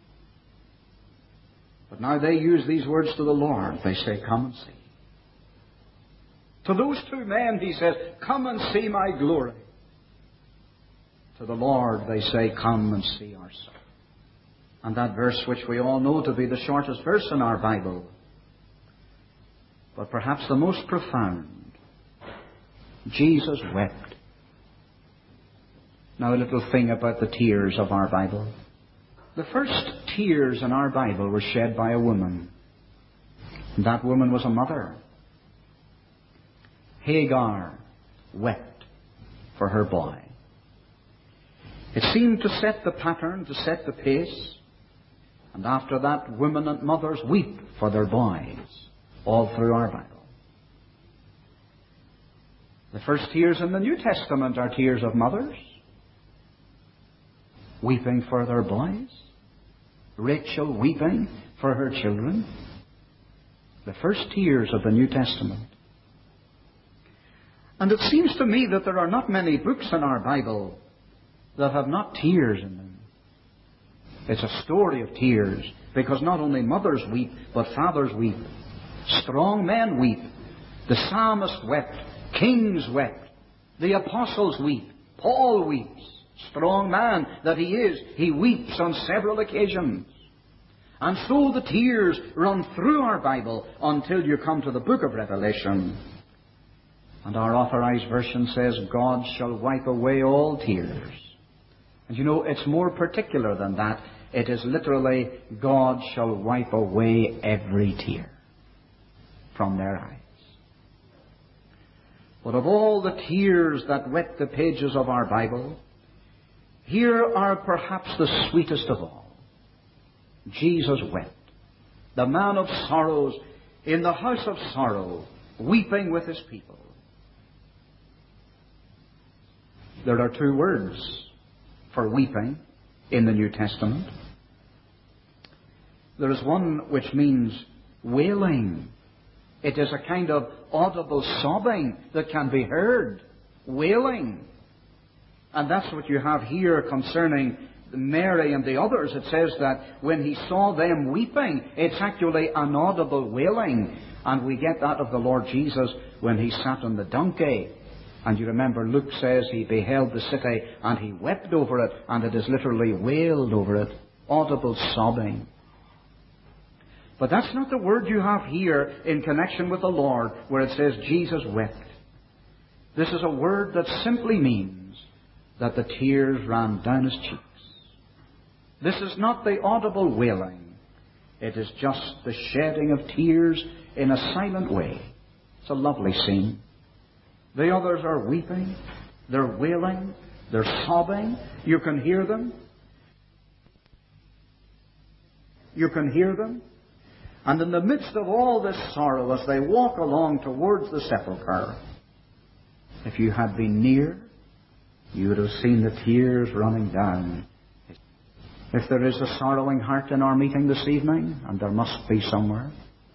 But now they use these words to the Lord. They say, come and see. To those two men, he says, come and see my glory. To the Lord, they say, come and see our soul. And that verse, which we all know to be the shortest verse in our Bible, but perhaps the most profound, Jesus wept. Now a little thing about the tears of our Bible. The first tears in our Bible were shed by a woman. And that woman was a mother. Hagar wept for her boy. It seemed to set the pattern, to set the pace. And after that, women and mothers weep for their boys all through our Bible. The first tears in the New Testament are tears of mothers weeping for their boys. Rachel weeping for her children. The first tears of the New Testament. And it seems to me that there are not many books in our Bible that have not tears in them. It's a story of tears, because not only mothers weep, but fathers weep. Strong men weep. The psalmist wept. Kings wept. The apostles weep. Paul weeps. Strong man that he is, he weeps on several occasions. And so the tears run through our Bible until you come to the book of Revelation. And our Authorized Version says, God shall wipe away all tears. And you know, it's more particular than that. It is literally, God shall wipe away every tear from their eyes. But of all the tears that wet the pages of our Bible, here are perhaps the sweetest of all. Jesus wept. The man of sorrows in the house of sorrow, weeping with his people. There are two words for weeping in the New Testament. There is one which means wailing. It is a kind of audible sobbing that can be heard. Wailing. And that's what you have here concerning Mary and the others. It says that when he saw them weeping, it's actually an audible wailing. And we get that of the Lord Jesus when he sat on the donkey. And you remember Luke says he beheld the city and he wept over it, and it is literally wailed over it. Audible sobbing. But that's not the word you have here in connection with the Lord, where it says Jesus wept. This is a word that simply means that the tears ran down his cheeks. This is not the audible wailing. It is just the shedding of tears in a silent way. It's a lovely scene. The others are weeping, they're wailing, they're sobbing. You can hear them. You can hear them. And in the midst of all this sorrow, as they walk along towards the sepulchre, if you had been near, you would have seen the tears running down. If there is a sorrowing heart in our meeting this evening, and there must be somewhere,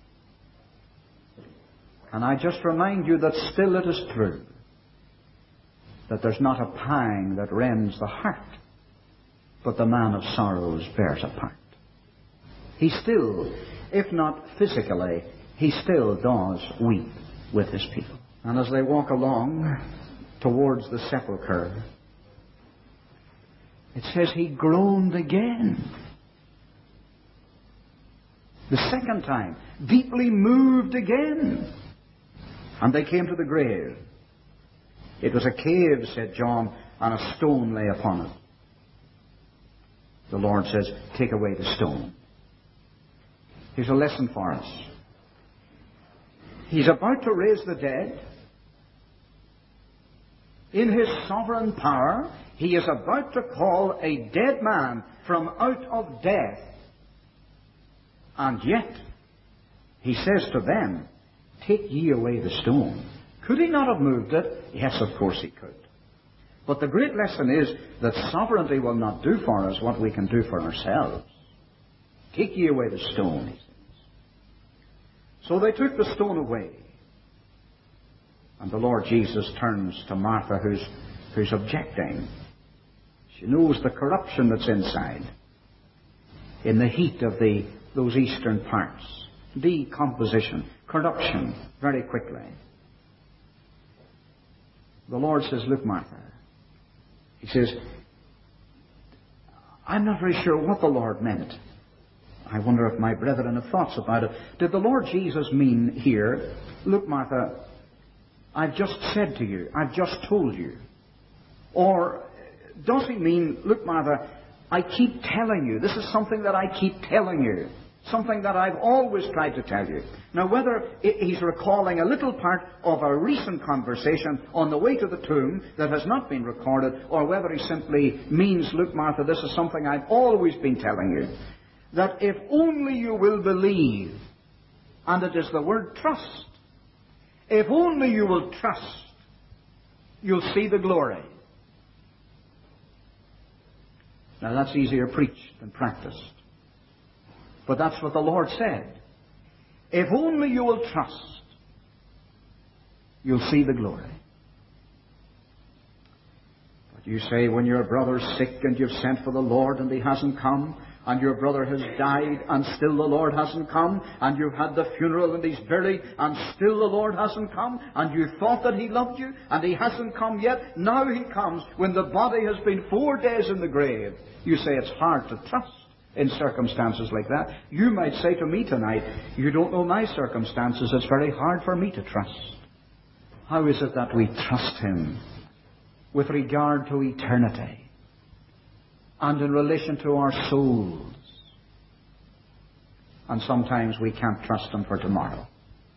and I just remind you that still it is true that there's not a pang that rends the heart, but the man of sorrows bears a part. He still, if not physically, he still does weep with his people. And as they walk along towards the sepulchre, it says he groaned again. The second time, deeply moved again. And they came to the grave. It was a cave, said John, and a stone lay upon it. The Lord says, take away the stone. Here's a lesson for us. He's about to raise the dead. In his sovereign power, he is about to call a dead man from out of death. And yet, he says to them, take ye away the stone. Could he not have moved it? Yes, of course he could. But the great lesson is that sovereignty will not do for us what we can do for ourselves. Take ye away the stone, he says. So they took the stone away. And the Lord Jesus turns to Martha, who's objecting. She knows the corruption that's inside. In the heat of those eastern parts. Decomposition, corruption, very quickly. The Lord says, look, Martha. He says, I'm not very sure what the Lord meant. I wonder if my brethren have thoughts about it. Did the Lord Jesus mean here, look, Martha, I've just said to you, I've just told you? Or does he mean, look, Martha, I keep telling you, this is something that I keep telling you, something that I've always tried to tell you? Now, whether he's recalling a little part of a recent conversation on the way to the tomb that has not been recorded, or whether he simply means, look, Martha, this is something I've always been telling you, that if only you will believe, and it is the word trust, if only you will trust, you'll see the glory. Now that's easier preached than practiced. But that's what the Lord said. If only you will trust, you'll see the glory. But you say, when your brother's sick and you've sent for the Lord and he hasn't come, and your brother has died and still the Lord hasn't come, and you've had the funeral and he's buried and still the Lord hasn't come, and you thought that he loved you and he hasn't come yet, now he comes when the body has been 4 days in the grave. You say it's hard to trust in circumstances like that. You might say to me tonight, you don't know my circumstances, it's very hard for me to trust. How is it that we trust him with regard to eternity and in relation to our souls? And sometimes we can't trust him for tomorrow.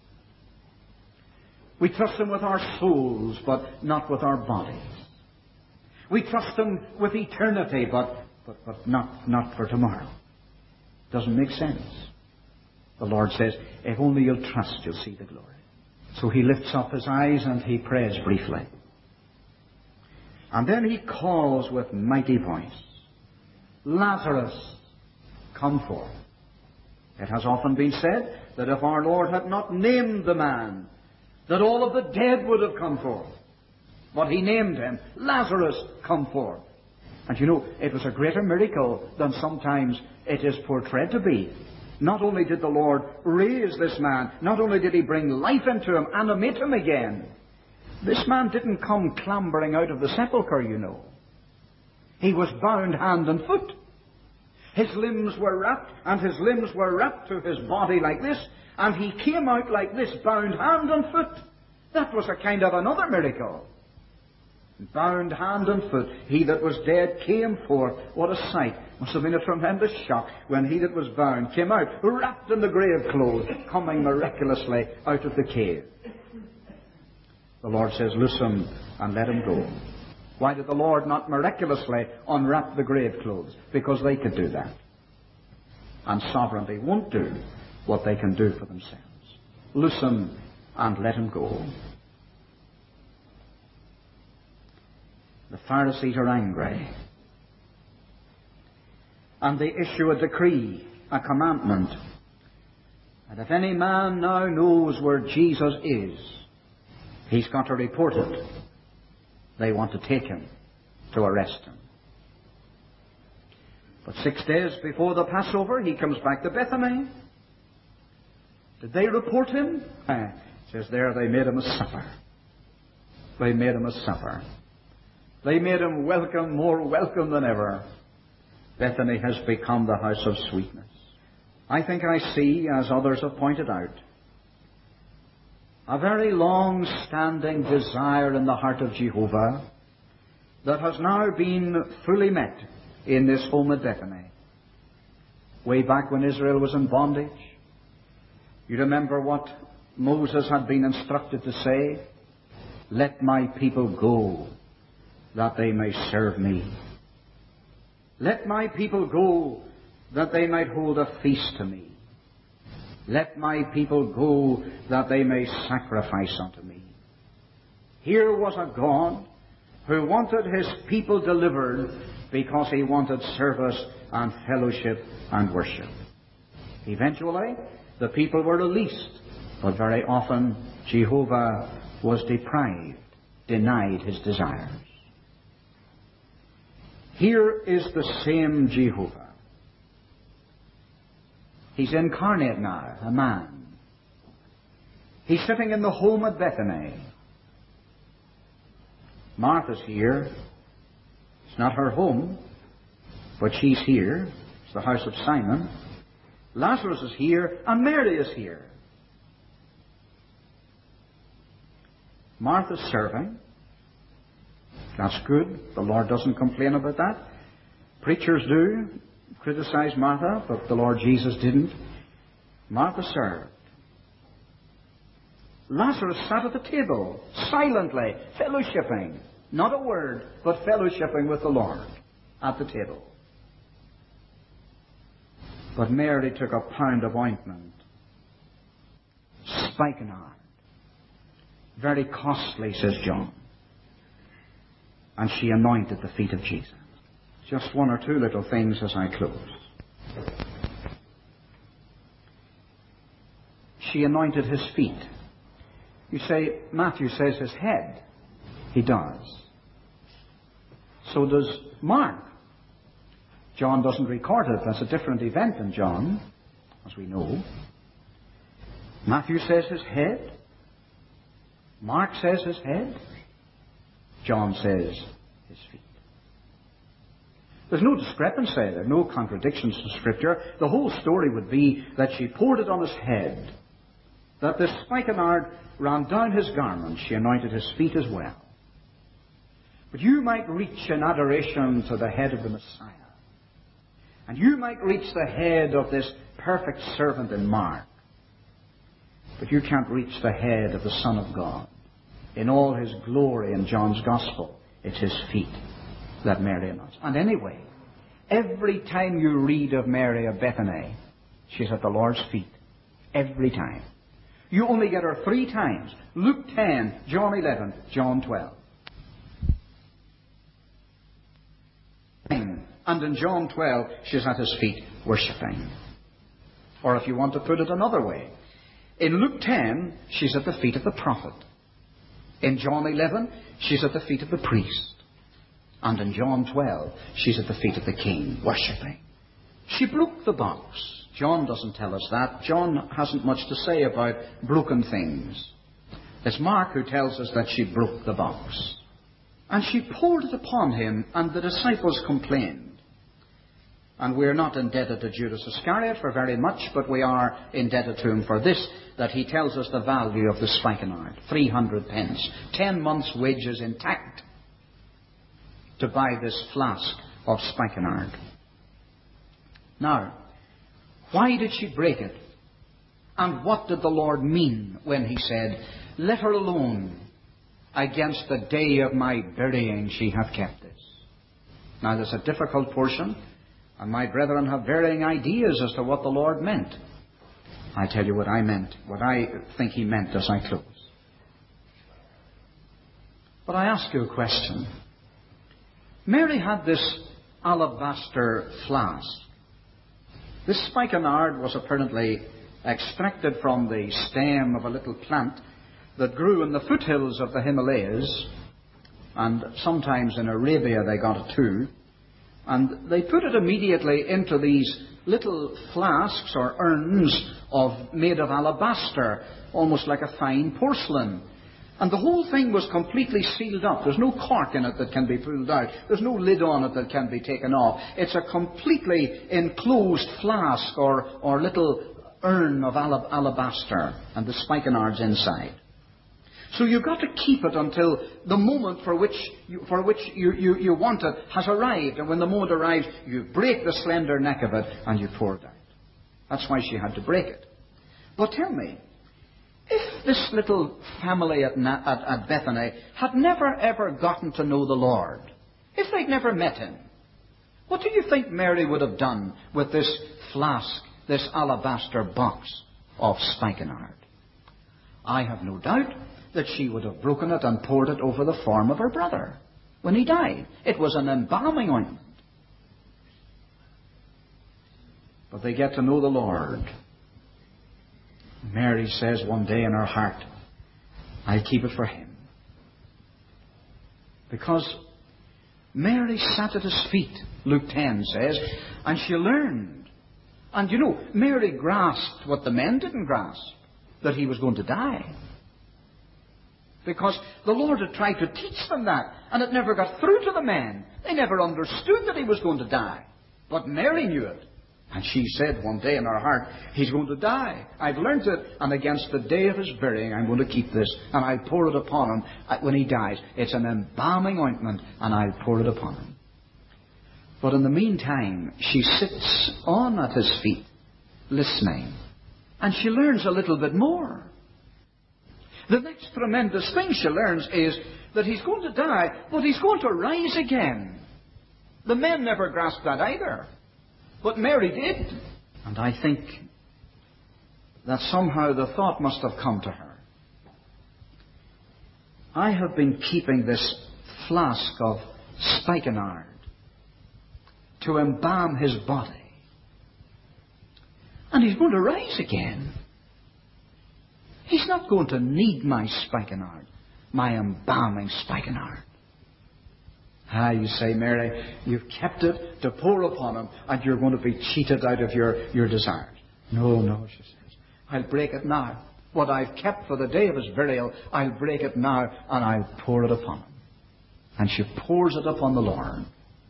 We trust him with our souls, but not with our bodies. We trust him with eternity, but not for tomorrow. Doesn't make sense. The Lord says, if only you'll trust, you'll see the glory. So he lifts up his eyes and he prays briefly. And then he calls with mighty voice, Lazarus, come forth. It has often been said that if our Lord had not named the man, that all of the dead would have come forth. But he named him, Lazarus, come forth. And you know, it was a greater miracle than sometimes it is portrayed to be. Not only did the Lord raise this man, not only did he bring life into him, animate him again. This man didn't come clambering out of the sepulchre, you know. He was bound hand and foot. His limbs were wrapped, and his limbs were wrapped to his body like this, and he came out like this, bound hand and foot. That was a kind of another miracle. bound hand and foot. He that was dead came forth. What a sight. Must have been a tremendous shock when he that was bound came out, wrapped in the grave clothes, coming miraculously out of the cave. The Lord says, loose him and let him go. Why did the Lord not miraculously unwrap the grave clothes? Because they could do that. And sovereignty won't do what they can do for themselves. Loose him and let him go. The Pharisees are angry. And they issue a decree, a commandment, that if any man now knows where Jesus is, he's got to report it. They want to take him, to arrest him. But 6 days before the Passover, he comes back to Bethany. Did they report him? It says there they made him a supper. They made him a supper. They made him welcome, more welcome than ever. Bethany has become the house of sweetness. I think I see, as others have pointed out, a very long-standing desire in the heart of Jehovah that has now been fully met in this home at Bethany. Way back when Israel was in bondage, you remember what Moses had been instructed to say? Let my people go, that they may serve me. Let my people go, that they might hold a feast to me. Let my people go, that they may sacrifice unto me. Here was a God who wanted his people delivered because he wanted service and fellowship and worship. Eventually, the people were released, but very often Jehovah was deprived, denied his desires. Here is the same Jehovah. He's incarnate now, a man. He's sitting in the home at Bethany. Martha's here. It's not her home, but she's here. It's the house of Simon. Lazarus is here, and Mary is here. Martha's serving. That's good. The Lord doesn't complain about that. Preachers do criticize Martha, but the Lord Jesus didn't. Martha served. Lazarus sat at the table, silently, fellowshipping. Not a word, but fellowshipping with the Lord at the table. But Mary took a pound of ointment, spikenard. Very costly, says John. And she anointed the feet of Jesus. Just one or two little things as I close. She anointed his feet. You say, Matthew says his head. He does. So does Mark. John doesn't record it. That's a different event in John, as we know. Matthew says his head. Mark says his head. John says his feet. There's no discrepancy. There are no contradictions to Scripture. The whole story would be that she poured it on his head, that the spikenard ran down his garment. She anointed his feet as well. But you might reach in adoration to the head of the Messiah. And you might reach the head of this perfect servant in Mark. But you can't reach the head of the Son of God. In all his glory in John's Gospel, it's his feet that Mary anoints. And anyway, every time you read of Mary of Bethany, she's at the Lord's feet. Every time. You only get her 3 times. Luke 10, John 11, John 12. And in John 12, she's at his feet worshipping. Or if you want to put it another way, in Luke 10, she's at the feet of the prophet. In John 11, she's at the feet of the priest. And in John 12, she's at the feet of the king, worshipping. She broke the box. John doesn't tell us that. John hasn't much to say about broken things. It's Mark who tells us that she broke the box. And she poured it upon him, and the disciples complained. And we're not indebted to Judas Iscariot for very much, but we are indebted to him for this, that he tells us the value of the spikenard. 300 pence. 10 months' wages intact. to buy this flask of spikenard. Now, why did she break it? And what did the Lord mean when he said, "Let her alone. Against the day of my burying she hath kept this"? Now, there's a difficult portion, and my brethren have varying ideas as to what the Lord meant. I tell you what I meant, what I think he meant as I close. But I ask you a question. Mary had this alabaster flask. This spikenard was apparently extracted from the stem of a little plant that grew in the foothills of the Himalayas, and sometimes in Arabia they got it too. And they put it immediately into these little flasks or urns made of alabaster, almost like a fine porcelain. And the whole thing was completely sealed up. There's no cork in it that can be pulled out. There's no lid on it that can be taken off. It's a completely enclosed flask or little urn of alabaster, and the spikenard's inside. So you've got to keep it until the moment for which you want it has arrived. And when the moment arrives, you break the slender neck of it and you pour it out. That's why she had to break it. But tell me, if this little family at Bethany had never ever gotten to know the Lord, if they'd never met him, what do you think Mary would have done with this flask, this alabaster box of spikenard? I have no doubt that she would have broken it and poured it over the form of her brother when he died. It was an embalming ointment. But they get to know the Lord. Mary says one day in her heart, "I'll keep it for him." Because Mary sat at his feet, Luke 10 says, and she learned. And you know, Mary grasped what the men didn't grasp, that he was going to die. Because the Lord had tried to teach them that, and it never got through to the men. They never understood that he was going to die. But Mary knew it. And she said one day in her heart, "He's going to die. I've learnt it, and against the day of his burying, I'm going to keep this, and I'll pour it upon him when he dies. It's an embalming ointment, and I'll pour it upon him." But in the meantime, she sits on at his feet, listening, and she learns a little bit more. The next tremendous thing she learns is that he's going to die, but he's going to rise again. The men never grasped that either. But Mary did. And I think that somehow the thought must have come to her. I have been keeping this flask of spikenard to embalm his body. And he's going to rise again. He's not going to need my spikenard, my embalming spikenard. Ah, you say, "Mary, you've kept it to pour upon him, and you're going to be cheated out of your desires." No, she says. "I'll break it now. What I've kept for the day of his burial, I'll break it now, and I'll pour it upon him." And she pours it upon the Lord.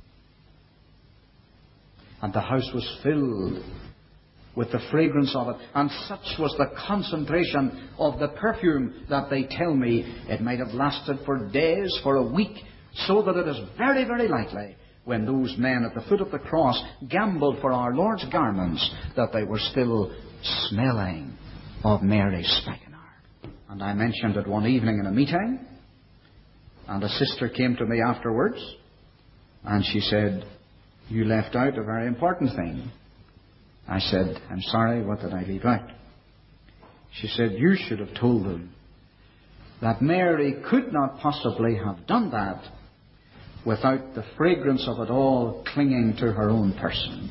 And the house was filled with the fragrance of it. And such was the concentration of the perfume that they tell me it might have lasted for days, for a week, so that it is very, very likely when those men at the foot of the cross gambled for our Lord's garments that they were still smelling of Mary's spikenard. And I mentioned it one evening in a meeting, and a sister came to me afterwards, and she said, "You left out a very important thing." I said, "I'm sorry, what did I leave out?" She said, "You should have told them that Mary could not possibly have done that without the fragrance of it all clinging to her own person."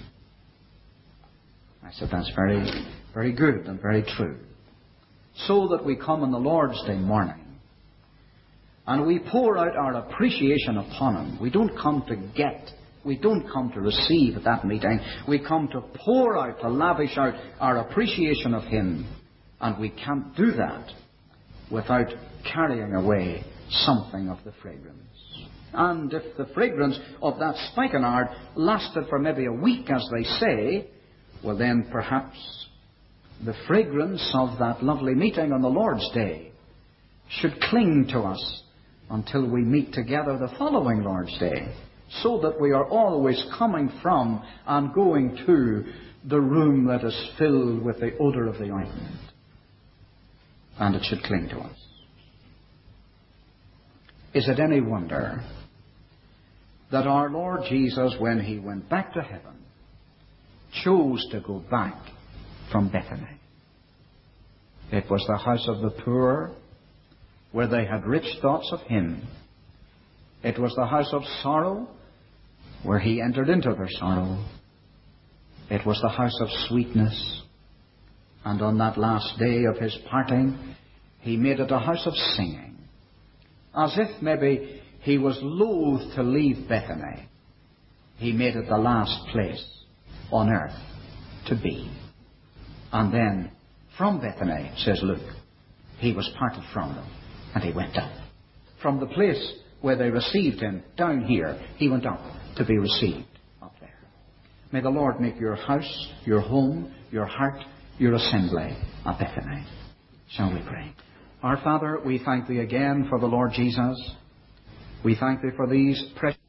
I said, "That's very, very good and very true." So that we come on the Lord's Day morning and we pour out our appreciation upon him. We don't come to get. We don't come to receive at that meeting. We come to pour out, to lavish out our appreciation of him. And we can't do that without carrying away something of the fragrance. And if the fragrance of that spikenard lasted for maybe a week, as they say, well then perhaps the fragrance of that lovely meeting on the Lord's Day should cling to us until we meet together the following Lord's Day, so that we are always coming from and going to the room that is filled with the odour of the ointment. And it should cling to us. Is it any wonder that our Lord Jesus, when he went back to heaven, chose to go back from Bethany? It was the house of the poor, where they had rich thoughts of him. It was the house of sorrow, where he entered into their sorrow. It was the house of sweetness. And on that last day of his parting, he made it a house of singing. As if maybe he was loath to leave Bethany. He made it the last place on earth to be. And then, from Bethany, says Luke, he was parted from them, and he went up. From the place where they received him, down here, he went up to be received up there. May the Lord make your house, your home, your heart, your assembly a Bethany. Shall we pray? Our Father, we thank thee again for the Lord Jesus. We thank thee for these precious